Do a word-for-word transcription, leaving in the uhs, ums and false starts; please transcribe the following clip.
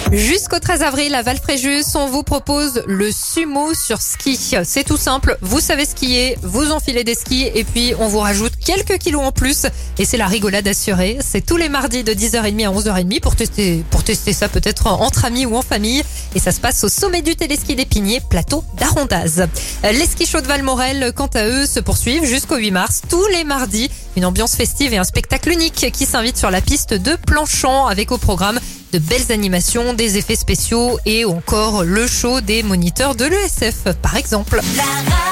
Jusqu'au treize avril à Valfréjus, on vous propose le sumo sur ski. C'est tout simple, vous savez skier, vous enfilez des skis et puis on vous rajoute quelques kilos en plus et c'est la rigolade assurée. C'est tous les mardis de dix heures trente à onze heures trente pour tester, pour tester ça peut-être entre amis ou en famille et ça se passe au sommet du téléski d'Épinier, plateau d'Arondaz. Les skis chauds de Valmorel, quant à eux, se poursuivent jusqu'au huit mars, tous les mardis. Une ambiance festive et un spectacle unique qui s'invite sur la piste de Planchant avec au programme de belles animations, des effets spéciaux et encore le show des moniteurs de l'E S F par exemple.